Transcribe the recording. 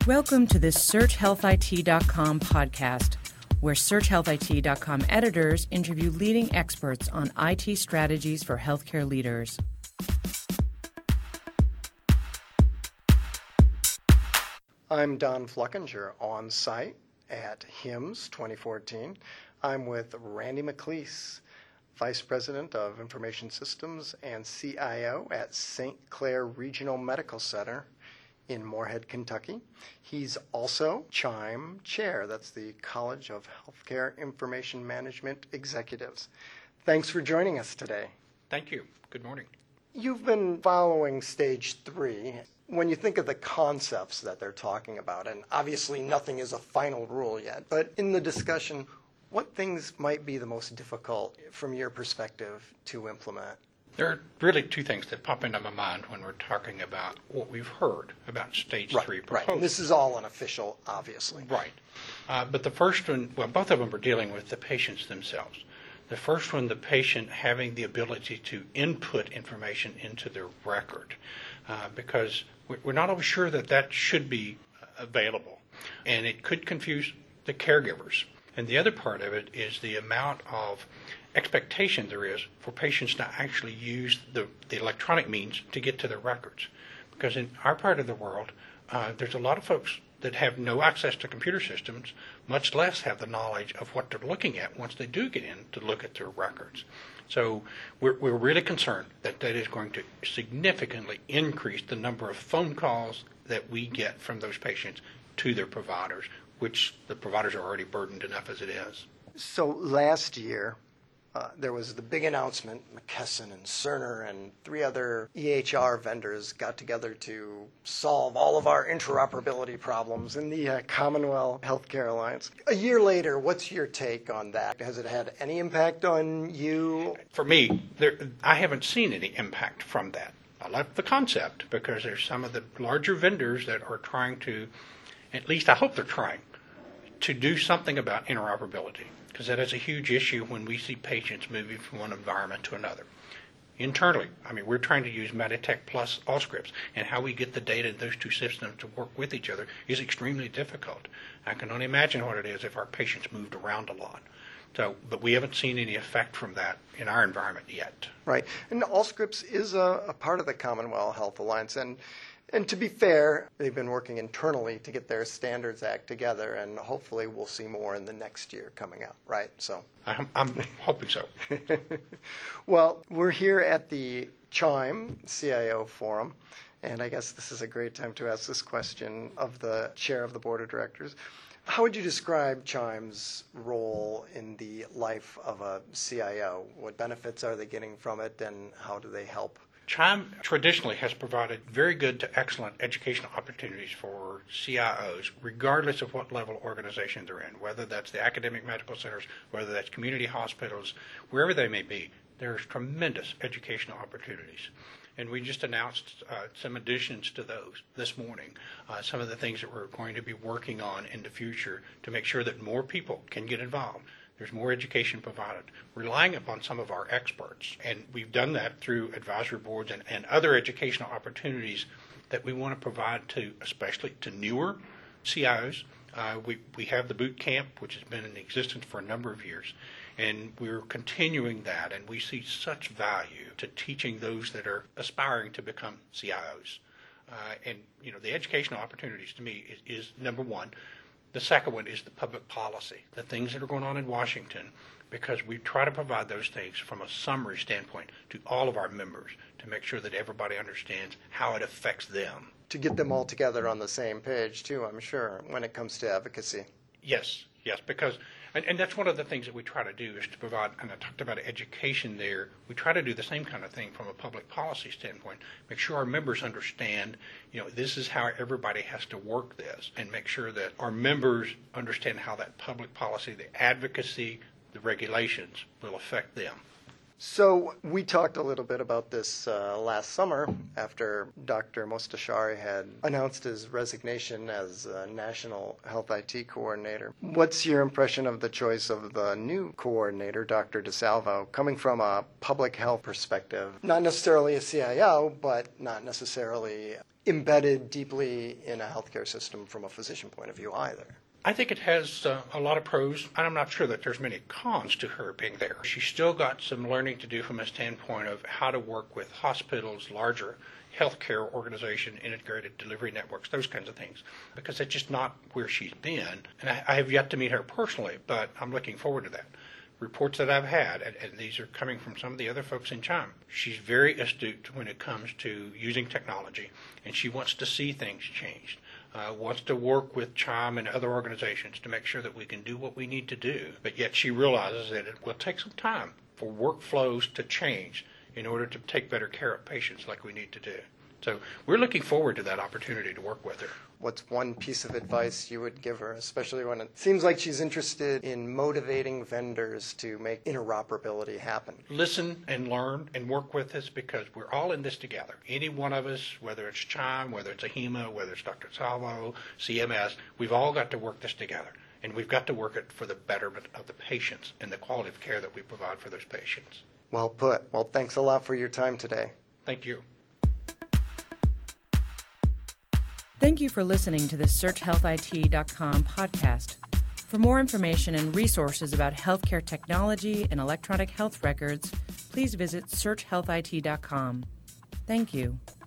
Welcome to the SearchHealthIT.com podcast, where SearchHealthIT.com editors interview leading experts on IT strategies for healthcare leaders. I'm Don Fluckinger on site at HIMSS 2014. I'm with Randy McLeese, Vice President of Information Systems and CIO at St. Clair Regional Medical Center in Moorhead, Kentucky. He's also CHIME Chair. That's the College of Healthcare Information Management Executives. Thanks for joining us today. Thank you. Good morning. You've been following Stage 3. When you think of the concepts that they're talking about, and obviously nothing is a final rule yet, but in the discussion, what things might be the most difficult from your perspective to implement? There are really two things that pop into my mind when we're talking about what we've heard about Stage 3 proposals. Right. And this is all unofficial, obviously. Right. But the first one, well, both of them are dealing with the patients themselves. The first one, the patient having the ability to input information into their record, because we're not always sure that that should be available, and it could confuse the caregivers. And the other part of it is the amount of expectation there is for patients to actually use the electronic means to get to their records. Because in our part of the world, there's a lot of folks that have no access to computer systems, much less have the knowledge of what they're looking at once they do get in to look at their records. So we're really concerned that that is going to significantly increase the number of phone calls that we get from those patients to their providers, which the providers are already burdened enough as it is. So last year, there was the big announcement. McKesson and Cerner and 3 other EHR vendors got together to solve all of our interoperability problems in the Commonwealth Healthcare Alliance. A year later, what's your take on that? Has it had any impact on you? For me, I haven't seen any impact from that. I like the concept because there's some of the larger vendors that are trying to, at least I hope they're trying, to do something about interoperability, because that is a huge issue when we see patients moving from one environment to another. Internally, we're trying to use Meditech plus Allscripts, and how we get the data in those two systems to work with each other is extremely difficult. I can only imagine what it is if our patients moved around a lot. But we haven't seen any effect from that in our environment yet. Right. And Allscripts is a part of the Commonwealth Health Alliance, and to be fair, they've been working internally to get their Standards Act together, and hopefully we'll see more in the next year coming out, right? So I'm hoping so. Well, we're here at the CHIME CIO Forum, and I guess this is a great time to ask this question of the chair of the board of directors. How would you describe CHIME's role in the life of a CIO? What benefits are they getting from it, and how do they help? CHIME traditionally has provided very good to excellent educational opportunities for CIOs, regardless of what level organization they're in, whether that's the academic medical centers, whether that's community hospitals, wherever they may be. There's tremendous educational opportunities. And we just announced some additions to those this morning, some of the things that we're going to be working on in the future to make sure that more people can get involved. There's more education provided, relying upon some of our experts. And we've done that through advisory boards and other educational opportunities that we want to provide to, especially to newer CIOs. We have the boot camp, which has been in existence for a number of years, and we're continuing that, and we see such value to teaching those that are aspiring to become CIOs. And the educational opportunities to me is number one. The second one is the public policy, the things that are going on in Washington, because we try to provide those things from a summary standpoint to all of our members to make sure that everybody understands how it affects them. To get them all together on the same page, too, I'm sure, when it comes to advocacy. Yes, because, and that's one of the things that we try to do is to provide, and I talked about education there, we try to do the same kind of thing from a public policy standpoint, make sure our members understand, this is how everybody has to work this, and make sure that our members understand how that public policy, the advocacy, the regulations will affect them. So we talked a little bit about this last summer after Dr. Mostashari had announced his resignation as National Health IT Coordinator. What's your impression of the choice of the new coordinator, Dr. DeSalvo, coming from a public health perspective? Not necessarily a CIO, but not necessarily embedded deeply in a healthcare system from a physician point of view either. I think it has a lot of pros, and I'm not sure that there's many cons to her being there. She's still got some learning to do from a standpoint of how to work with hospitals, larger healthcare organization, integrated delivery networks, those kinds of things, because that's just not where she's been. And I have yet to meet her personally, but I'm looking forward to that. Reports that I've had, and these are coming from some of the other folks in CHIME, she's very astute when it comes to using technology, and she wants to see things changed. Wants to work with CHIME and other organizations to make sure that we can do what we need to do, but yet she realizes that it will take some time for workflows to change in order to take better care of patients like we need to do. So we're looking forward to that opportunity to work with her. What's one piece of advice you would give her, especially when it seems like she's interested in motivating vendors to make interoperability happen? Listen and learn and work with us, because we're all in this together. Any one of us, whether it's CHIME, whether it's AHIMA, whether it's Dr. Salvo, CMS, we've all got to work this together. And we've got to work it for the betterment of the patients and the quality of care that we provide for those patients. Well put. Well, thanks a lot for your time today. Thank you. Thank you for listening to the SearchHealthIT.com podcast. For more information and resources about healthcare technology and electronic health records, please visit SearchHealthIT.com. Thank you.